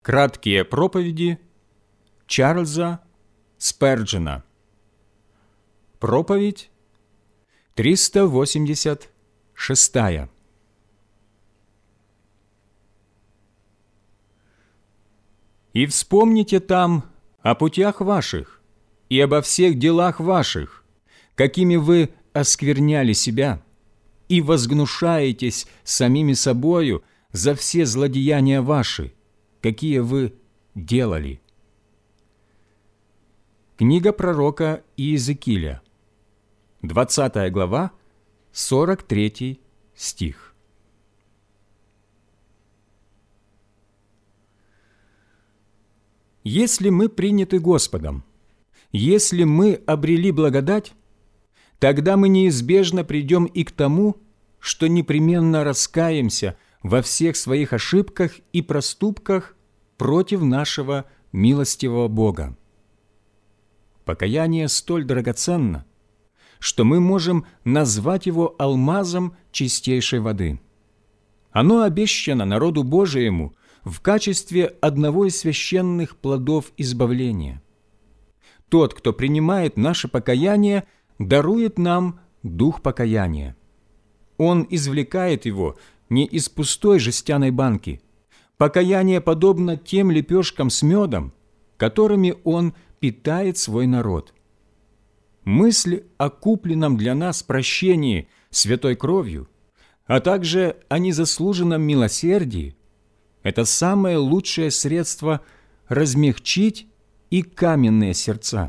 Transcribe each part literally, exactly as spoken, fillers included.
Краткие проповеди Чарльза Сперджена. Проповедь триста восемьдесят шестая. «И вспомните там о путях ваших и обо всех делах ваших, какими вы оскверняли себя, и возгнушаетесь самими собою за все злодеяния ваши, какие вы делали». Книга пророка Иезекииля, двадцатая глава, сорок третий стих. Если мы приняты Господом, если мы обрели благодать, тогда мы неизбежно придем и к тому, что непременно раскаемся во всех своих ошибках и проступках против нашего милостивого Бога. Покаяние столь драгоценно, что мы можем назвать его алмазом чистейшей воды. Оно обещано народу Божиему в качестве одного из священных плодов избавления. Тот, кто принимает наше покаяние, дарует нам дух покаяния. Он извлекает его не из пустой жестяной банки. Покаяние подобно тем лепешкам с медом, которыми он питает свой народ. Мысль о купленном для нас прощении святой кровью, а также о незаслуженном милосердии – это самое лучшее средство размягчить и каменные сердца.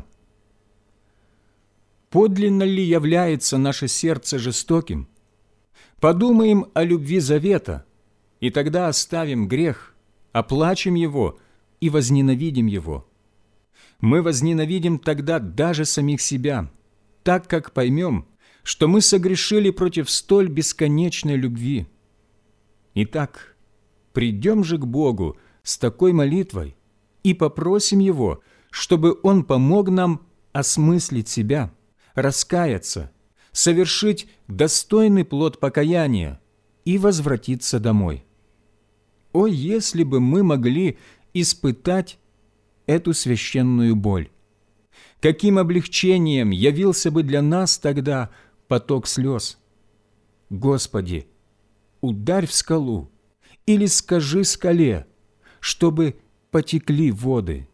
Подлинно ли является наше сердце жестоким? Подумаем о любви завета, и тогда оставим грех, оплачем его и возненавидим его. Мы возненавидим тогда даже самих себя, так как поймем, что мы согрешили против столь бесконечной любви. Итак, придем же к Богу с такой молитвой и попросим Его, чтобы Он помог нам осмыслить себя, раскаяться, совершить достойный плод покаяния и возвратиться домой. О, если бы мы могли испытать эту священную боль! Каким облегчением явился бы для нас тогда поток слез! Господи, ударь в скалу или скажи скале, чтобы потекли воды.